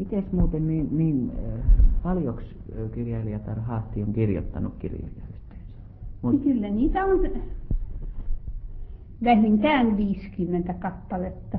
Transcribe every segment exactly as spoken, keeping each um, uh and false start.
Miten muuten niin, niin paljonko kirjailijatar Haahti on kirjoittanut kirjoja yhteensä? Mut... Kyllä niitä on vähintään viisikymmentä kappaletta.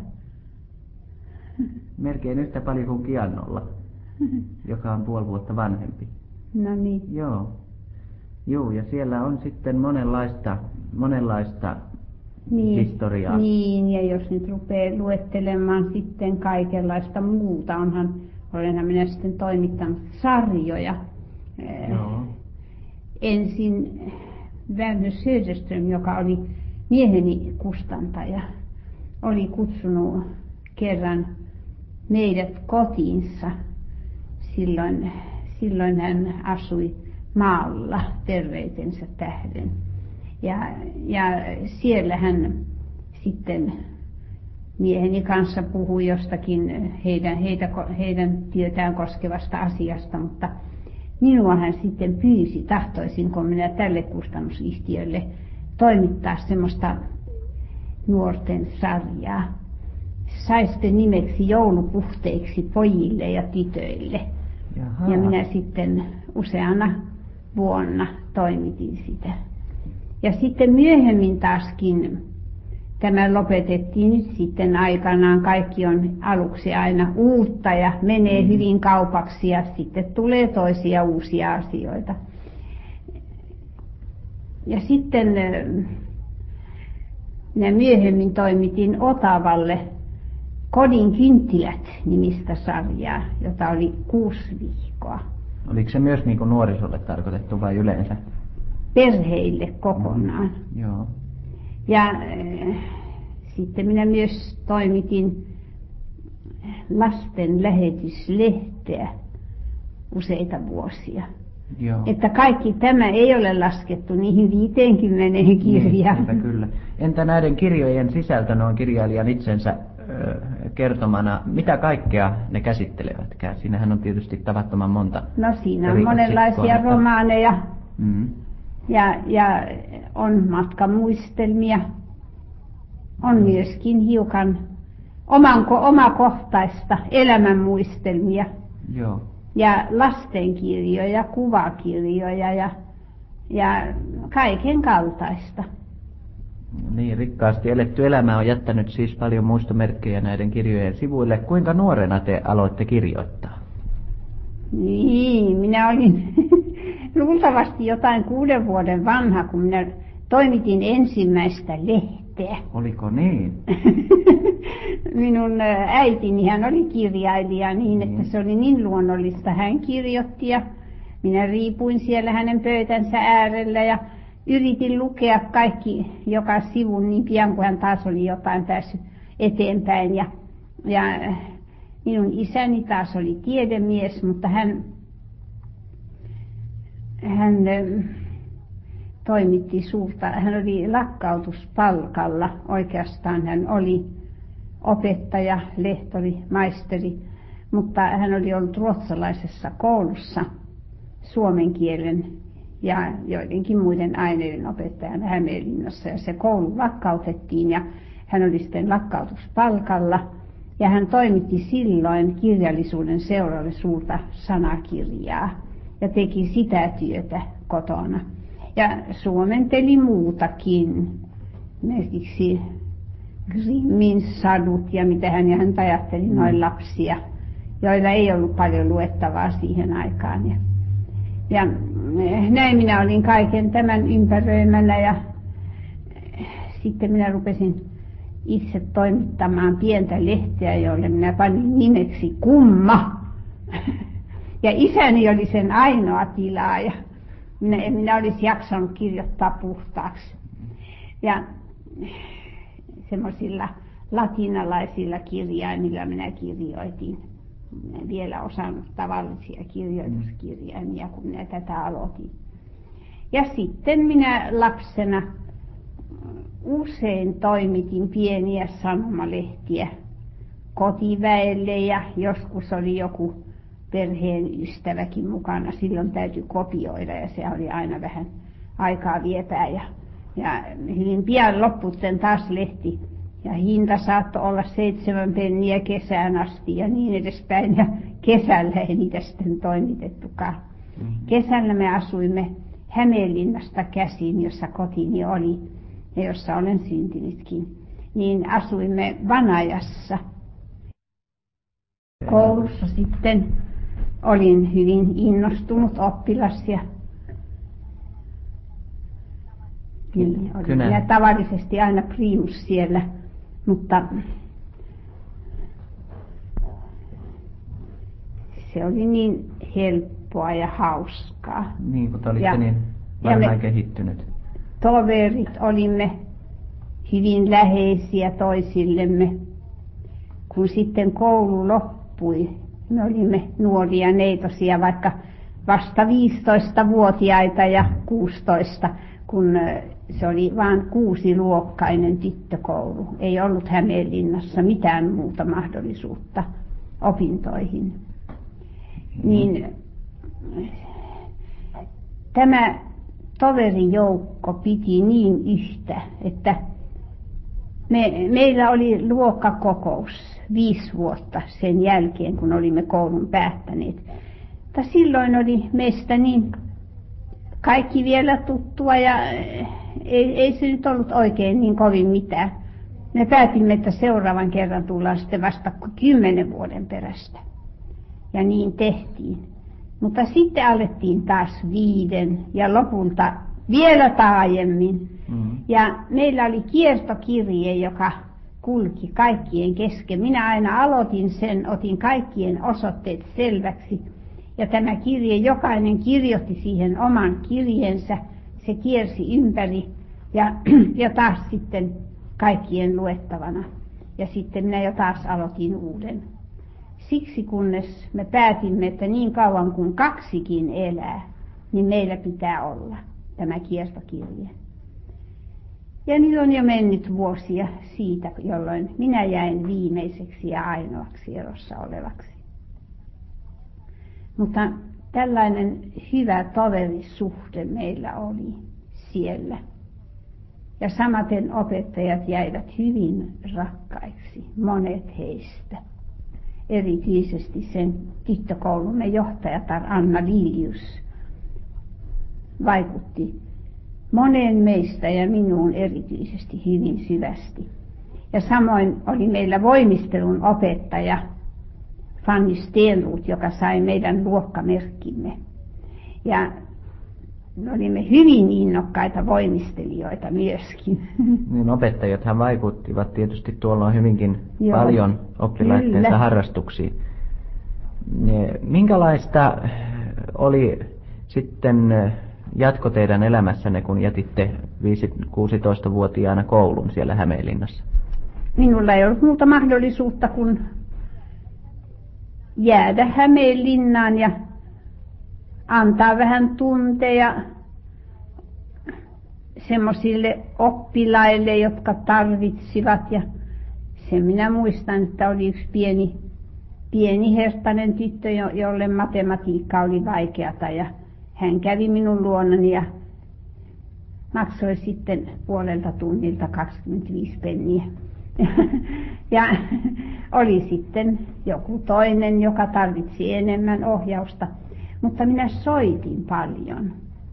Melkein yhtä paljon kuin Kiannolla, joka on puoli vuotta vanhempi. No niin. Joo. Joo, ja siellä on sitten monenlaista, monenlaista niin, historiaa. Niin, ja jos nyt rupeaa luettelemaan sitten kaikenlaista muuta, onhan, olenhan minä sitten toimittanut sarjoja. Joo. Ensin Werner Söderström, joka oli mieheni kustantaja, oli kutsunut kerran meidät kotiinsa. Silloin, silloin hän asui maalla terveytensä tähden. Ja, ja siellä hän sitten mieheni kanssa puhui jostakin heidän, heitä, heidän työtään koskevasta asiasta, mutta minua hän sitten pyysi, tahtoisinko minä tälle kustannusyhtiölle toimittaa semmoista nuorten sarjaa. Sai sitten nimeksi Joulupuhteiksi pojille ja tytöille. Jaha. Ja minä sitten useana vuonna toimitin sitä. Ja sitten myöhemmin taaskin tämä lopetettiin nyt sitten aikanaan. Kaikki on aluksi aina uutta ja menee mm. hyvin kaupaksi ja sitten tulee toisia uusia asioita. Ja sitten minä myöhemmin toimitin Otavalle Kodin kynttilät -nimistä sarjaa, jota oli kuusi viikkoa. Oliko se myös niin kuin nuorisolle tarkoitettu vai yleensä? Perheille kokonaan. Mm, joo. Ja äh, sitten minä myös toimitin lasten lähetyslehteä useita vuosia. Joo. Että kaikki tämä ei ole laskettu niihin viiteenkymmeneen kirjaan. Niin, kyllä. Entä näiden kirjojen sisältö noin kirjailijan itsensä ö, kertomana, mitä kaikkea ne käsittelevätkään? Siinähän on tietysti tavattoman monta. No siinä on monenlaisia romaaneja. Mm. Ja, ja on matkamuistelmia, on myöskin hiukan omanko, omakohtaista elämänmuistelmia. Joo. Ja lastenkirjoja, kuvakirjoja ja, ja kaiken kaltaista. Niin, rikkaasti eletty elämä on jättänyt siis paljon muistomerkkejä näiden kirjojen sivuille. Kuinka nuorena te aloitte kirjoittaa? Niin, minä olin luultavasti jotain kuuden vuoden vanha, kun minä toimitin ensimmäistä lehteä. Oliko niin? Minun äitini, hän oli kirjailija niin, että niin. se oli niin luonnollista. Hän kirjoitti ja minä riipuin siellä hänen pöytänsä äärellä ja yritin lukea kaikki joka sivun niin pian, kun hän taas oli jotain päässyt eteenpäin. Ja, ja minun isäni taas oli tiedemies, mutta hän, hän toimitti suurta, hän oli lakkautuspalkalla. Oikeastaan hän oli opettaja, lehtori, maisteri, mutta hän oli ollut ruotsalaisessa koulussa suomen kielen ja joidenkin muiden aineiden opettajana Hämeenlinnassa. Ja se koulu lakkautettiin ja hän oli sitten lakkautuspalkalla. Ja hän toimitti silloin kirjallisuuden seuralle suurta sanakirjaa ja teki sitä työtä kotona. Ja suomenteli muutakin, esimerkiksi Grimmin sadut ja mitä hän, ja hän ajatteli mm. noin lapsia, joilla ei ollut paljon luettavaa siihen aikaan. Ja, ja näin minä olin kaiken tämän ympäröimänä ja sitten minä rupesin itse toimittamaan pientä lehteä, jolle minä panin nimeksi Kumma. Ja isäni oli sen ainoa tilaaja. Minä, en minä olisi jaksanut kirjoittaa puhtaaksi. Ja semmoisilla latinalaisilla kirjaimilla minä kirjoitin. Minä en vielä osannut tavallisia kirjoituskirjaimia, kun minä tätä aloitin. Ja sitten minä lapsena usein toimitin pieniä sanomalehtiä kotiväelle ja joskus oli joku perheen ystäväkin mukana. Silloin täytyi kopioida ja se oli aina vähän aikaa viepää. Ja, ja hyvin pian loppui taas lehti Ja hinta saattoi olla seitsemän penniä kesään asti ja niin edespäin. Ja kesällä ei niitä sitten toimitettukaan. Mm-hmm. Kesällä me asuimme Hämeenlinnasta käsin, jossa kotini oli ja jossa olen syntynytkin. Niin asuimme Vanajassa. Koulussa sitten olin hyvin innostunut oppilas ja niin, olin minä tavallisesti aina priimus siellä, mutta se oli niin helppoa ja hauskaa. Niin, kun olitte ja, niin varmaan kehittynyt. Toverit olimme hyvin läheisiä toisillemme. Kun sitten koulu loppui, me olimme nuoria neitosia, vaikka vasta viisitoistavuotiaita ja kuusitoista, kun se oli vain kuusiluokkainen tyttökoulu. Ei ollut Hämeenlinnassa mitään muuta mahdollisuutta opintoihin. Mm-hmm. Niin tämä toverijoukko piti niin yhtä, että me, meillä oli luokkakokous viisi vuotta sen jälkeen, kun olimme koulun päättäneet. Mutta silloin oli meistä niin kaikki vielä tuttua ja ei, ei se nyt ollut oikein niin kovin mitään. Me päätimme, että seuraavan kerran tullaan sitten vasta kymmenen vuoden perästä. Ja niin tehtiin. Mutta sitten alettiin taas viiden ja lopulta vielä taajemmin. Mm-hmm. Ja meillä oli kiertokirje, joka kulki kaikkien kesken. Minä aina aloitin sen, otin kaikkien osoitteet selväksi. Ja tämä kirje, jokainen kirjoitti siihen oman kirjeensä. Se kiersi ympäri ja, ja taas sitten kaikkien luettavana. Ja sitten minä jo taas aloitin uuden. Siksi kunnes me päätimme, että niin kauan kuin kaksikin elää, niin meillä pitää olla tämä kiertokirje. Ja nyt on jo mennyt vuosia siitä, jolloin minä jäin viimeiseksi ja ainoaksi elossa olevaksi. Mutta tällainen hyvä toverisuhde meillä oli siellä. Ja samaten opettajat jäivät hyvin rakkaiksi, monet heistä. Erityisesti sen tyttökoulumme johtajatar Anna Liljus vaikutti moneen meistä ja minuun erityisesti hyvin syvästi. Ja samoin oli meillä voimistelun opettaja Fanny Stenroth, joka sai meidän luokkamerkkimme. Ja me olimme hyvin innokkaita voimistelijoita myöskin. Niin, opettajathan vaikuttivat tietysti tuolloin hyvinkin Joo, paljon oppilaittensa kyllä. harrastuksiin. Minkälaista oli sitten jatko teidän elämässänne, kun jätitte kuusitoistavuotiaana koulun siellä Hämeenlinnassa? Minulla ei ollut muuta mahdollisuutta kuin jäädä Hämeenlinnaan ja antaa vähän tunteja semmoisille oppilaille, jotka tarvitsivat. Ja sen minä muistan, että oli yksi pieni, pieni herttainen tyttö, jolle matematiikka oli vaikeata. Ja hän kävi minun luonani ja maksoi sitten puolelta tunnilta kaksikymmentäviisi penniä. Ja oli sitten joku toinen, joka tarvitsi enemmän ohjausta. Mutta minä soitin paljon.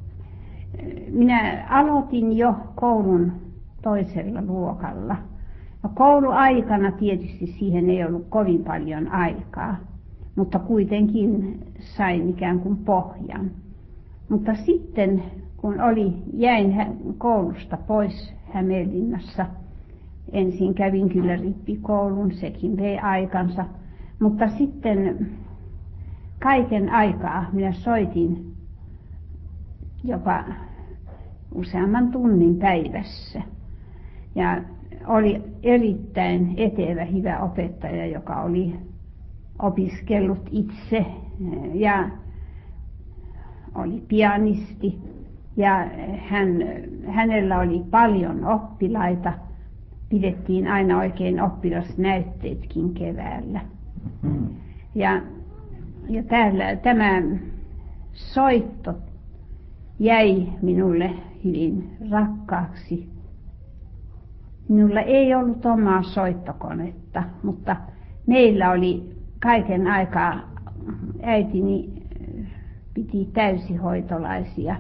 Minä aloitin jo koulun toisella luokalla. No, kouluaikana tietysti siihen ei ollut kovin paljon aikaa, mutta kuitenkin sain ikään kuin pohjan. Mutta sitten kun oli, jäin koulusta pois Hämeenlinnassa, ensin kävin kyllä rippikoulun, sekin vei aikansa, mutta sitten kaiken aikaa minä soitin jopa useamman tunnin päivässä. Ja oli erittäin etevä hyvä opettaja, joka oli opiskellut itse ja oli pianisti. Ja hän, hänellä oli paljon oppilaita. Pidettiin aina oikein oppilasnäytteetkin keväällä. Ja, ja täällä, tämä soitto jäi minulle hyvin rakkaaksi. Minulla ei ollut omaa soittokonetta, mutta meillä oli kaiken aikaa, äitini piti täysihoitolaisia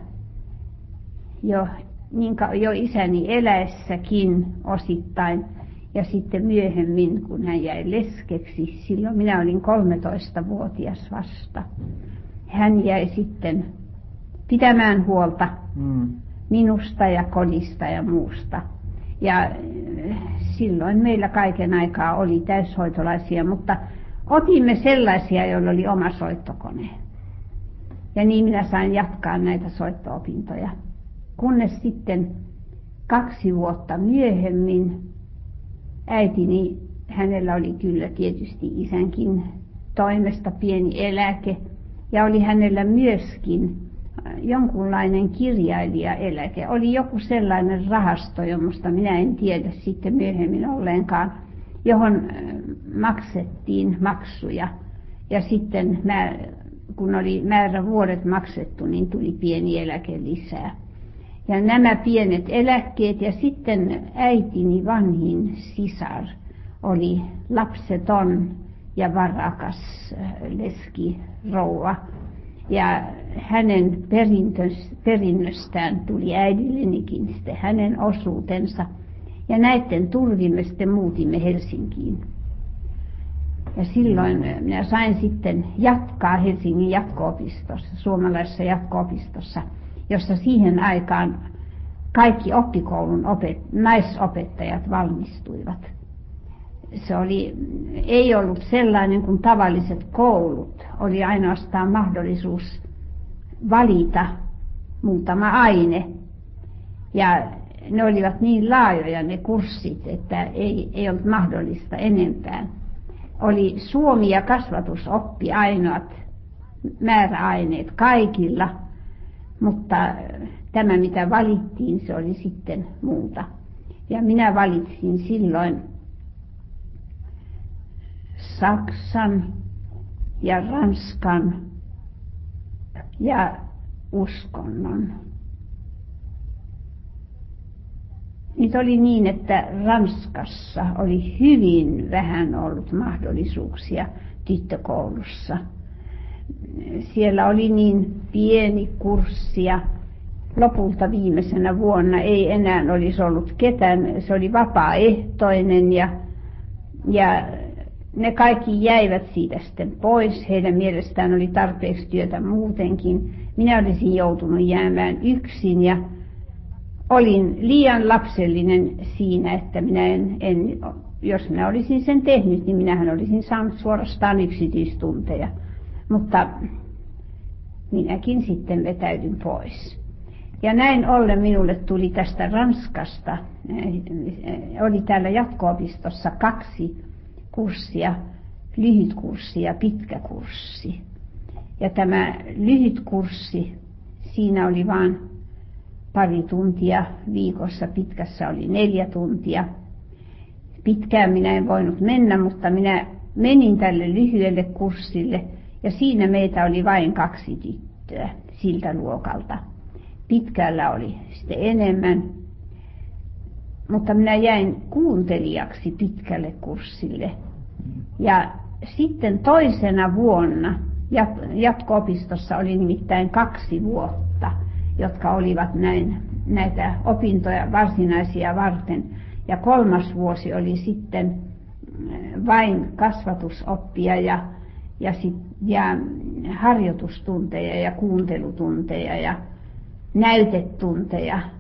jo, niin jo isäni eläessäkin osittain ja sitten myöhemmin, kun hän jäi leskeksi, silloin minä olin kolmetoistavuotias vasta. Hän jäi sitten pitämään huolta mm. minusta ja kodista ja muusta. Ja silloin meillä kaiken aikaa oli täyshoitolaisia, mutta otimme sellaisia, joilla oli oma soittokone. Ja niin minä sain jatkaa näitä soitto-opintoja. Kunnes sitten kaksi vuotta myöhemmin äitini, hänellä oli kyllä tietysti isänkin toimesta pieni eläke. Ja oli hänellä myöskin jonkunlainen kirjailijaeläke. Oli joku sellainen rahasto, josta minä en tiedä sitten myöhemmin ollenkaan, johon maksettiin maksuja. Ja sitten mä, kun oli määrä vuodet maksettu, niin tuli pieni eläke lisää. Ja nämä pienet eläkkeet ja sitten äitini vanhin sisar oli lapseton ja varakas leskirouva. Ja hänen perinnöstään tuli äidillenikin sitten hänen osuutensa. Ja näiden turvin me sitten muutimme Helsinkiin. Ja silloin minä sain sitten jatkaa Helsingin jatko-opistossa, suomalaisessa jatko-opistossa, jossa siihen aikaan kaikki oppikoulun opet- naisopettajat valmistuivat. Se oli, ei ollut sellainen kuin tavalliset koulut. Oli ainoastaan mahdollisuus valita muutama aine. Ja ne olivat niin laajoja ne kurssit, että ei, ei ollut mahdollista enempää. Oli suomi- ja kasvatusoppi ainoat määräaineet kaikilla, mutta tämä mitä valittiin, se oli sitten muuta. Ja minä valitsin silloin Saksan ja Ranskan ja uskonnon. Nyt oli niin, että Ranskassa oli hyvin vähän ollut mahdollisuuksia tyttökoulussa. Siellä oli niin pieni kurssi ja lopulta viimeisenä vuonna ei enää olisi ollut ketään. Se oli vapaaehtoinen ja, ja ne kaikki jäivät siitä sitten pois. Heidän mielestään oli tarpeeksi työtä muutenkin. Minä olisin joutunut jäämään yksin ja olin liian lapsellinen siinä, että minä en, en, jos minä olisin sen tehnyt, niin minähän olisin saanut suorastaan yksityistunteja. Mutta minäkin sitten vetäydyn pois. Ja näin ollen minulle tuli tästä Ranskasta, oli täällä jatko-opistossa kaksi kurssia, lyhyt kurssi ja pitkä kurssi. Ja tämä lyhyt kurssi, siinä oli vain pari tuntia viikossa, pitkässä oli neljä tuntia. Pitkään minä en voinut mennä, mutta minä menin tälle lyhyelle kurssille ja siinä meitä oli vain kaksi tyttöä siltä luokalta. Pitkällä oli sitten enemmän, mutta minä jäin kuuntelijaksi pitkälle kurssille. Ja sitten toisena vuonna jatko-opistossa oli nimittäin kaksi vuotta, jotka olivat näin, näitä opintoja varsinaisia varten. Ja kolmas vuosi oli sitten vain kasvatusoppia ja, ja, sit, ja harjoitustunteja ja kuuntelutunteja ja näytetunteja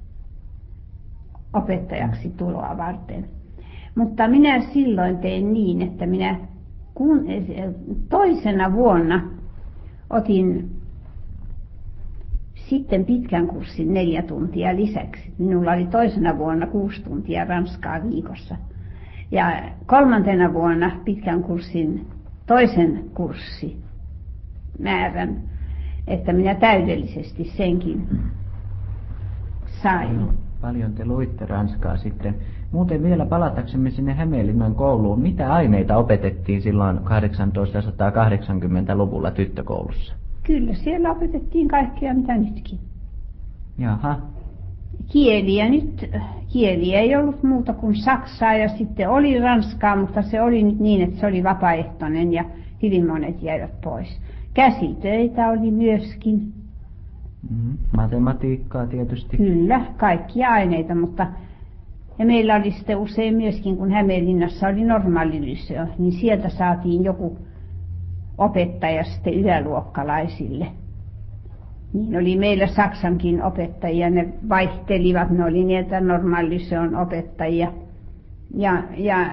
opettajaksi tuloa varten. Mutta minä silloin tein niin, että minä kun, toisena vuonna otin sitten pitkän kurssin neljä tuntia lisäksi. Minulla oli toisena vuonna kuusi tuntia ranskaa viikossa. Ja kolmantena vuonna pitkän kurssin toisen kurssimäärän, että minä täydellisesti senkin sain. Paljon te luitte ranskaa sitten. Muuten vielä palataksemme sinne Hämeenlinnan kouluun. Mitä aineita opetettiin silloin tuhatkahdeksansataakahdeksankymmentäluvulla tyttökoulussa? Kyllä, siellä opetettiin kaikkea mitä nytkin. Jaha. kieliä nyt, kieliä ei ollut muuta kuin saksaa ja sitten oli ranskaa, mutta se oli nyt niin, että se oli vapaaehtoinen ja hyvin monet jäivät pois. Käsitöitä oli myöskin. Mm, matematiikkaa tietysti. Kyllä, kaikkia aineita, mutta ja meillä oli sitten usein myöskin, kun Hämeenlinnassa oli normaalilyseo, niin sieltä saatiin joku opettaja sitten yläluokkalaisille. Niin oli meillä saksankin opettajia, ne vaihtelivat, ne oli niitä normaalilyseon opettajia. Ja, ja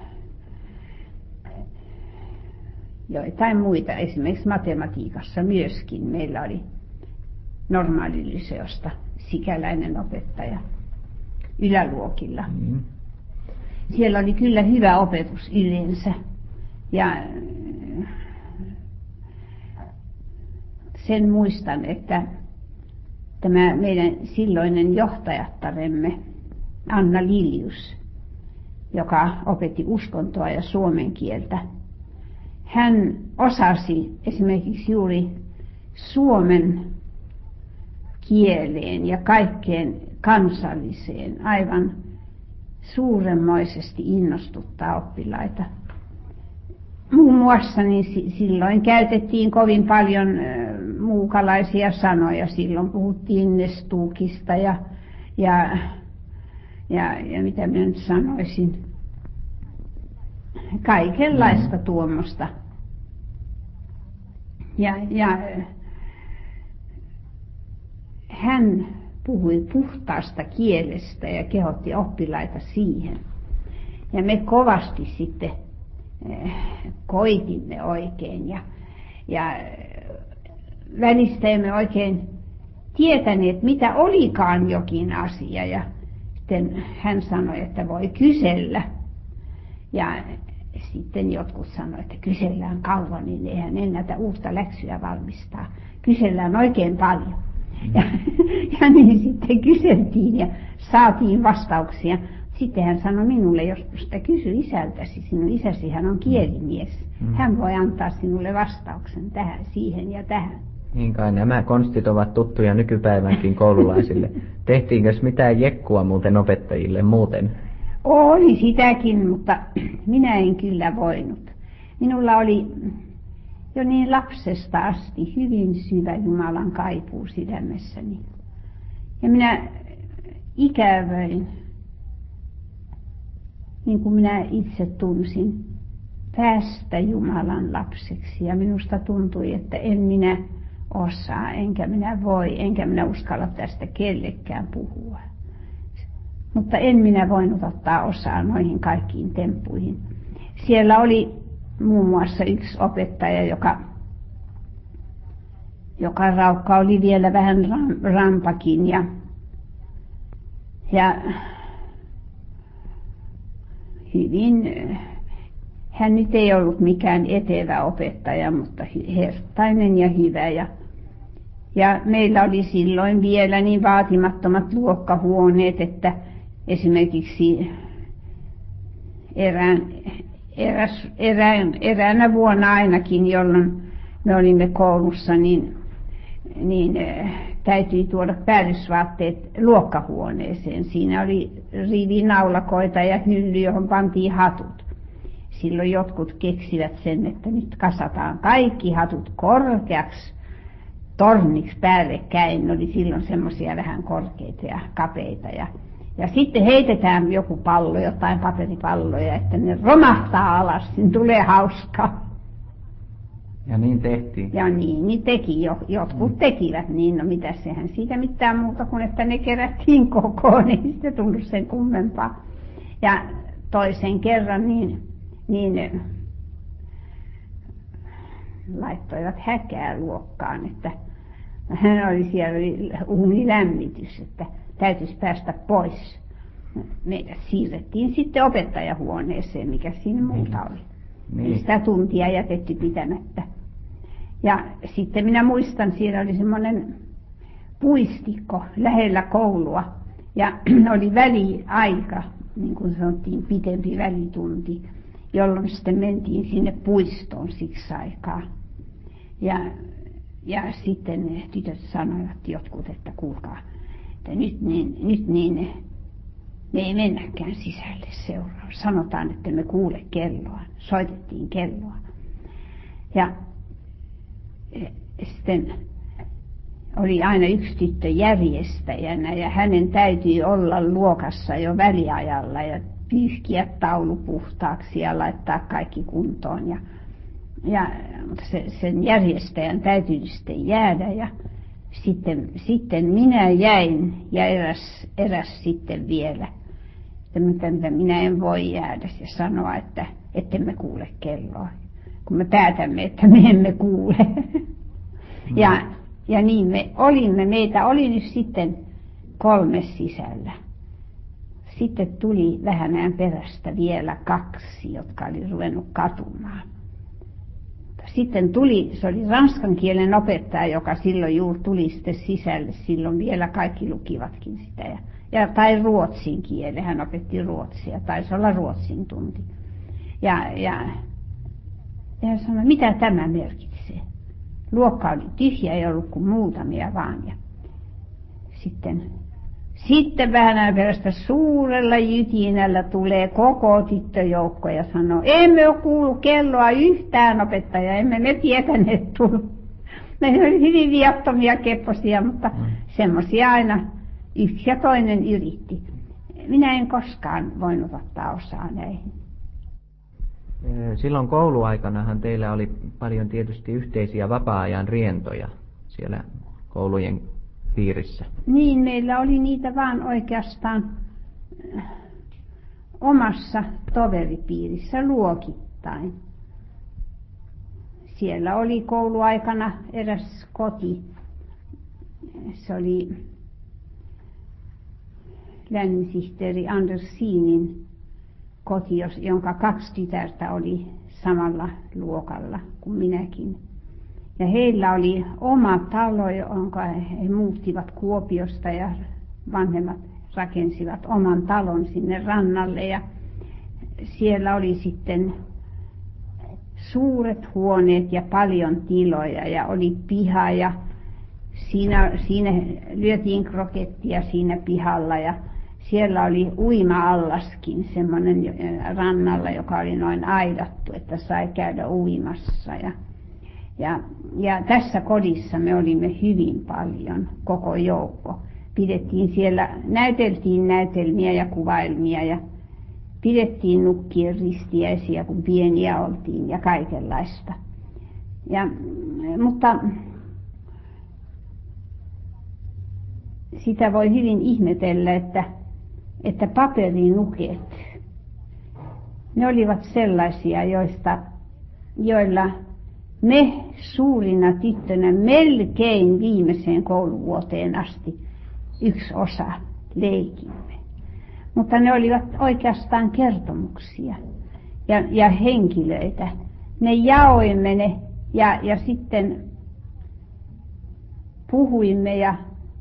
joitain muita, esimerkiksi matematiikassa myöskin meillä oli normaalilyseosta sikäläinen opettaja yläluokilla. Mm. Siellä oli kyllä hyvä opetus yleensä. Ja sen muistan, että tämä meidän silloinen johtajattaremme Anna Liljus, joka opetti uskontoa ja suomen kieltä, hän osasi esimerkiksi juuri suomen kieleen ja kaikkeen kansalliseen aivan suuremmoisesti innostuttaa oppilaita. Muun muassa niin silloin käytettiin kovin paljon muukalaisia sanoja. Silloin puhuttiin nestuukista ja, ja, ja, ja mitä minä nyt sanoisin, kaikenlaista mm. tuommoista. Ja, ja hän puhui puhtaasta kielestä ja kehotti oppilaita siihen. Ja me kovasti sitten koitimme oikein ja, ja välistä emme oikein tietäneet, mitä olikaan jokin asia. Ja sitten hän sanoi, että voi kysellä. Ja sitten jotkut sanoivat, että kysellään kauan, niin eihän ennätä uutta läksyä valmistaa. Kysellään oikein paljon. Ja, ja niin sitten kyseltiin ja saatiin vastauksia. Sitten hän sanoi minulle joskus, että kysy isältäsi, sinun isäsi hän on kielimies. Mm. Hän voi antaa sinulle vastauksen tähän, siihen ja tähän. Niin kai nämä konstit ovat tuttuja nykypäivänkin koululaisille. Tehtiinkös mitään jekkua muuten opettajille muuten? Oli sitäkin, mutta minä en kyllä voinut. Minulla oli jo niin lapsesta asti hyvin syvä Jumalan kaipuu sydämessäni. Ja minä ikävöin, niin kuin minä itse tunsin, päästä Jumalan lapseksi. Ja minusta tuntui, että en minä osaa, enkä minä voi, enkä minä uskalla tästä kellekään puhua. Mutta en minä voinut ottaa osaa noihin kaikkiin temppuihin. Siellä oli muun muassa yksi opettaja, joka, joka raukka oli vielä vähän rampakin. Ja, ja hyvin, hän nyt ei ollut mikään etevä opettaja, mutta herttainen ja hyvä. Ja, ja meillä oli silloin vielä niin vaatimattomat luokkahuoneet, että esimerkiksi erään, eräs, erään, eräänä vuonna ainakin, jolloin me olimme koulussa, niin, niin täytyi tuoda päällysvaatteet luokkahuoneeseen. Siinä oli rivinaulakoita ja hylly, johon pantiin hatut. Silloin jotkut keksivät sen, että nyt kasataan kaikki hatut korkeaksi torniksi päällekkäin. Ne oli silloin semmoisia vähän korkeita ja kapeita. Ja, ja sitten heitetään joku pallo, jotain paperipalloja, että ne romahtaa alas, niin tulee hauskaa. Ja niin tehtiin. Ja niin, niin teki, jotkut mm. tekivät niin, no mitä sehän siitä mitään muuta kuin, että ne kerättiin kokoon, niin sitten tullut sen kummempaa. Ja toisen kerran niin, niin laittoivat häkää luokkaan, että hän oli siellä oli uunilämmitys, että täytyisi päästä pois. Meidät siirrettiin sitten opettajahuoneeseen, mikä siinä muuta oli. Niin. Sitä tuntia jätetty pitämättä. Ja sitten minä muistan, siellä oli semmoinen puistikko lähellä koulua. Ja oli väliaika, niin kuin sanottiin, pitempi välitunti, jolloin sitten mentiin sinne puistoon siksi aikaa. Ja, ja sitten ne tytöt sanoivat jotkut, että kuulkaa, että nyt niin, nyt niin me ei mennäkään sisälle seuraan. Sanotaan, että me kuule kelloa. Soitettiin kelloa. Ja sitten oli aina yksi tyttö järjestäjänä ja hänen täytyi olla luokassa jo väliajalla ja pyyhkiä taulu puhtaaksi ja laittaa kaikki kuntoon. Ja, ja se, sen järjestäjän täytyi sitten jäädä ja sitten, sitten minä jäin ja eräs, eräs sitten vielä. Että minä en voi jäädä ja sanoa, että ettemme kuule kelloa, kun me päätämme, että me emme kuule. Mm. Ja, ja niin me olimme, meitä oli nyt sitten kolme sisällä. Sitten tuli vähän ajan perästä vielä kaksi, jotka oli ruvennut katumaan. Sitten tuli, se oli ranskan kielen opettaja, joka silloin juuri tuli sitten sisälle, silloin vielä kaikki lukivatkin sitä. Ja, ja, tai ruotsin kielen, hän opetti ruotsia, taisi olla ruotsin tunti. Ja, ja, ja hän sanoi, mitä tämä merkitsee? Luokka oli tyhjä, ei ollut kuin muutamia vaan. Ja sitten, sitten vähän ajan perästä suurella jytinällä tulee koko tyttöjoukko ja sanoo, emme ole kuullut kelloa yhtään opettaja, emme me tietäneet tullut. Ne oli hyvin viattomia kepposia, mutta mm. semmoisia aina yksi ja toinen yritti. Minä en koskaan voinut ottaa osaa näihin. Silloin kouluaikanahan teillä oli paljon tietysti yhteisiä vapaa-ajan rientoja siellä koulujen piirissä. Niin, meillä oli niitä vaan oikeastaan omassa toveripiirissä luokittain. Siellä oli kouluaikana eräs koti. Se oli länsihteeri Andersinin koti, jonka kaksi tytärtä oli samalla luokalla kuin minäkin. Ja heillä oli oma talo, jonka he muuttivat Kuopiosta ja vanhemmat rakensivat oman talon sinne rannalle. Ja siellä oli sitten suuret huoneet ja paljon tiloja ja oli piha ja siinä, siinä lyötiin krokettia siinä pihalla ja siellä oli uima-allaskin semmoinen rannalla, joka oli noin aidattu, että sai käydä uimassa. Ja, ja, ja tässä kodissa me olimme hyvin paljon, koko joukko. Pidettiin siellä, näyteltiin näytelmiä ja kuvailmia ja pidettiin nukkien ristiäisiä, kun pieniä oltiin ja kaikenlaista. Ja, mutta sitä voi hyvin ihmetellä, että että paperinuket, ne olivat sellaisia, joista, joilla me suurina tyttönä melkein viimeiseen kouluvuoteen asti yksi osa leikimme. Mutta ne olivat oikeastaan kertomuksia ja, ja henkilöitä. Ne jaoimme ne ja, ja sitten puhuimme ja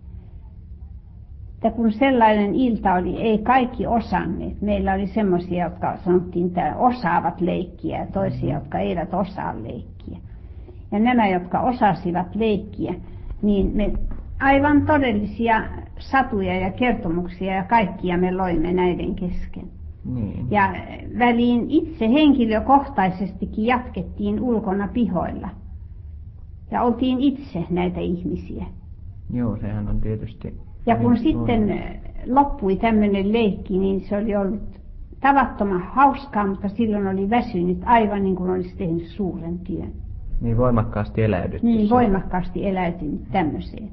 että kun sellainen ilta oli, ei kaikki osanneet. Meillä oli semmoisia, jotka sanottiin, että osaavat leikkiä ja toisia, jotka eivät osaa leikkiä. Ja nämä, jotka osasivat leikkiä, niin me aivan todellisia satuja ja kertomuksia ja kaikkia me loimme näiden kesken. Niin. Ja väliin itse henkilökohtaisestikin jatkettiin ulkona pihoilla. Ja oltiin itse näitä ihmisiä. Joo, sehän on tietysti... Ja kun sitten loppui tämmöinen leikki, niin se oli ollut tavattoman hauskaa, mutta silloin oli väsynyt aivan niin kuin olisi tehnyt suuren työn. Niin voimakkaasti eläydytty. Niin voimakkaasti eläytynyt tämmöiseen.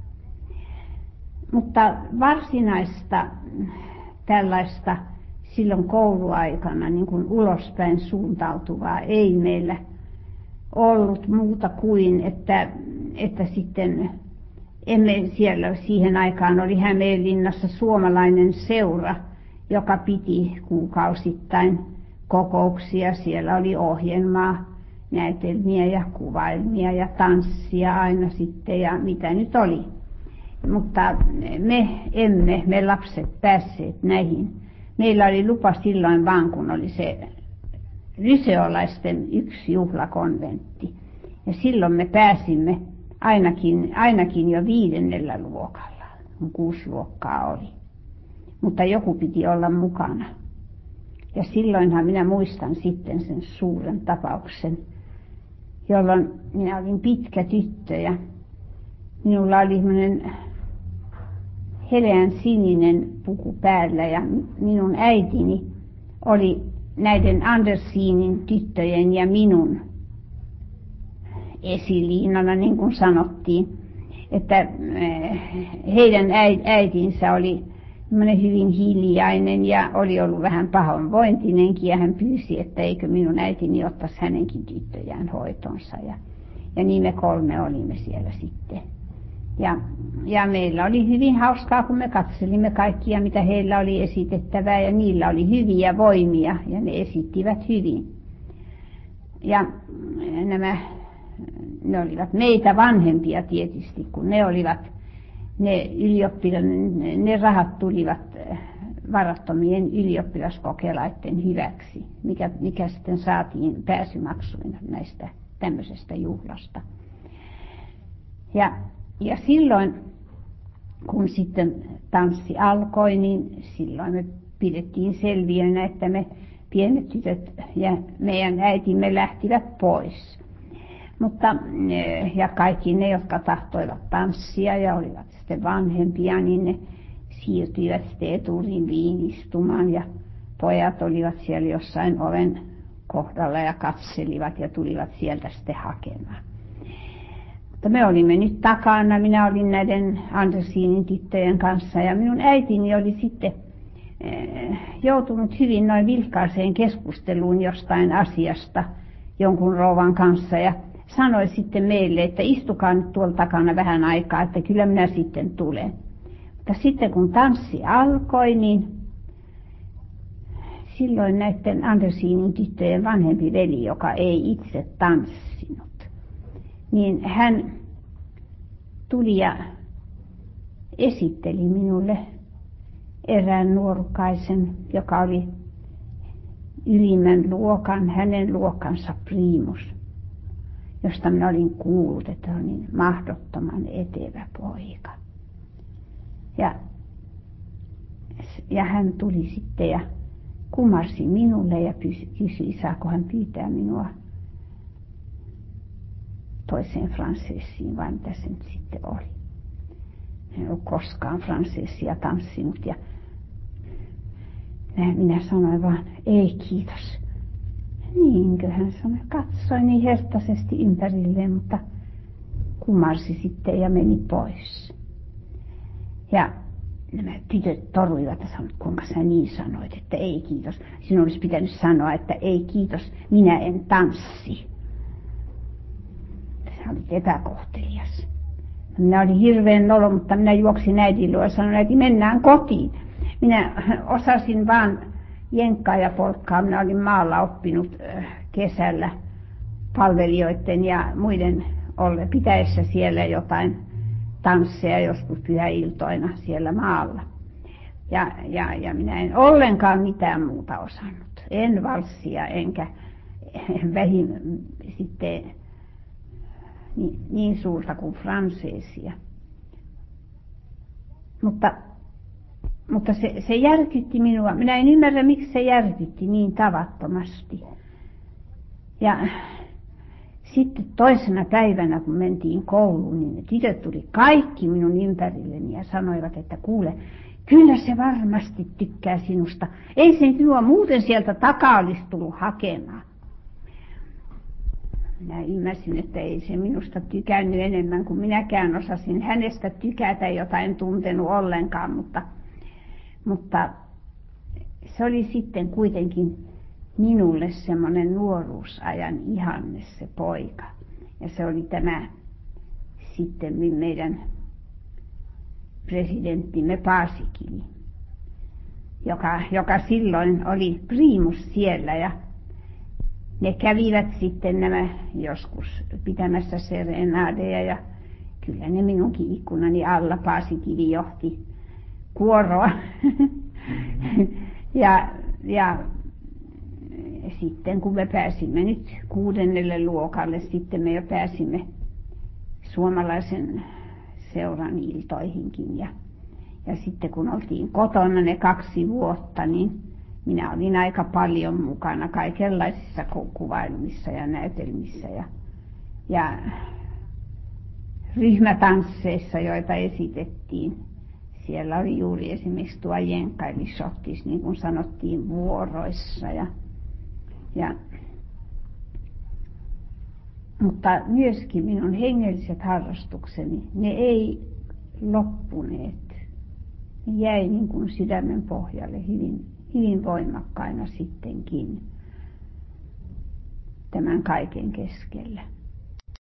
Mutta varsinaista tällaista silloin kouluaikana niin kuin ulospäin suuntautuvaa ei meillä ollut muuta kuin, että, että sitten... Emme siellä siihen aikaan oli Hämeenlinnassa suomalainen seura, joka piti kuukausittain kokouksia. Siellä oli ohjelmaa, näytelmiä ja kuvailmia ja tanssia aina sitten ja mitä nyt oli. Mutta me emme, me lapset päässeet näihin. Meillä oli lupa silloin vaan, kun oli se lyseolaisten yksi juhlakonventti. Ja silloin me pääsimme ainakin, ainakin jo viidennellä luokalla. kun kuusi luokkaa oli. Mutta joku piti olla mukana. Ja silloinhan minä muistan sitten sen suuren tapauksen, jolloin minä olin pitkä tyttö ja minulla oli semmoinen heleän sininen puku päällä ja minun äitini oli näiden Andersinin tyttöjen ja minun esiliinana, niin kuin sanottiin, että heidän äitinsä oli hyvin hiljainen ja oli ollut vähän pahoinvointinenkin ja hän pyysi, että eikö minun äitini ottaisi hänenkin tyttöjään hoitonsa ja, ja niin me kolme olimme siellä sitten. Ja, ja meillä oli hyvin hauskaa, kun me katselimme kaikkia, mitä heillä oli esitettävää ja niillä oli hyviä voimia ja ne esittivät hyvin. Ja nämä, ne olivat meitä vanhempia tietysti, kun ne olivat, ne, ylioppilainen, ne rahat tulivat varattomien ylioppilaskokelaiden hyväksi, mikä, mikä sitten saatiin pääsymaksuina näistä tämmöisestä juhlasta. Ja Ja silloin, kun sitten tanssi alkoi, niin silloin me pidettiin selviönä, että me pienet tytöt ja meidän äitimme lähtivät pois. Mutta, ja kaikki ne, jotka tahtoivat tanssia ja olivat sitten vanhempia, niin ne siirtyivät sitten eturiviin istumaan ja pojat olivat siellä jossain oven kohdalla ja katselivat ja tulivat sieltä sitten hakemaan. Mutta me olimme nyt takana, minä olin näiden Andersinin tyttöjen kanssa ja minun äitini oli sitten joutunut hyvin noin vilkkaaseen keskusteluun jostain asiasta jonkun rouvan kanssa ja sanoi sitten meille, että istukaa nyt tuolla takana vähän aikaa, että kyllä minä sitten tulen. Mutta sitten kun tanssi alkoi, niin silloin näiden Andersinin tyttöjen vanhempi veli, joka ei itse tanssinut, niin hän tuli ja esitteli minulle erään nuorukaisen, joka oli ylimmän luokan, hänen luokkansa priimus, josta minä olin kuullut, että on niin mahdottoman etevä poika. Ja, ja hän tuli sitten ja kumarsi minulle ja kysyi, saako hän pyytää minua toiseen franseessiin, vai mitä se nyt sitten oli. En ole koskaan franseessia tanssinut ja minä sanoin vaan, ei kiitos. Niinkö hän sanoi, katsoi niin herttaisesti ympärilleen, mutta kumarsi sitten ja meni pois. Ja nämä tytöt toruivat ja sanoivat, kuinka sä niin sanoit, että ei kiitos. Sinun olisi pitänyt sanoa, että ei kiitos, minä en tanssi. Sä olit epäkohtelias. Minä olin hirveän nolo, mutta minä juoksin äidin luo ja sanoin, että mennään kotiin. Minä osasin vaan jenkkaa ja polkkaa. Minä olin maalla oppinut kesällä palvelijoiden ja muiden olle pitäessä siellä jotain tansseja joskus pyhäiltoina siellä maalla. Ja, ja, ja minä en ollenkaan mitään muuta osannut. En valssia enkä vähin sitten niin, niin suurta kuin franseesia. Mutta, mutta se, se järkytti minua. Minä en ymmärrä, miksi se järkytti niin tavattomasti. Ja sitten toisena päivänä, kun mentiin kouluun, niin ne tytöt tuli kaikki minun ympärilleni ja sanoivat, että kuule, kyllä se varmasti tykkää sinusta. Ei se minua muuten sieltä takaa olisi tullut hakemaan. Minä ymmärsin, että ei se minusta tykännyt enemmän kuin minäkään osasin hänestä tykätä, jota en tuntenut ollenkaan, mutta, mutta se oli sitten kuitenkin minulle semmoinen nuoruusajan ihanne se poika. Ja se oli tämä sitten meidän presidenttimme Paasikivi, joka, joka silloin oli priimus siellä ja ne kävivät sitten nämä joskus pitämässä serenaadeja ja kyllä ne minunkin ikkunani alla Paasikivi johti kuoroa. ja, ja sitten kun me pääsimme nyt kuudennelle luokalle, sitten me jo pääsimme suomalaisen seuran iltoihinkin ja Ja sitten kun oltiin kotona ne kaksi vuotta, niin minä olin aika paljon mukana kaikenlaisissa kuvailuissa ja näytelmissä ja, ja ryhmätansseissa, joita esitettiin. Siellä oli juuri esimerkiksi tuo jenka eli shottis, niin kuin sanottiin, vuoroissa. Ja, ja, mutta myöskin minun hengelliset harrastukseni, ne ei loppuneet. Ne jäi niin kuin sydämen pohjalle hyvin, hyvin voimakkaina sittenkin tämän kaiken keskellä.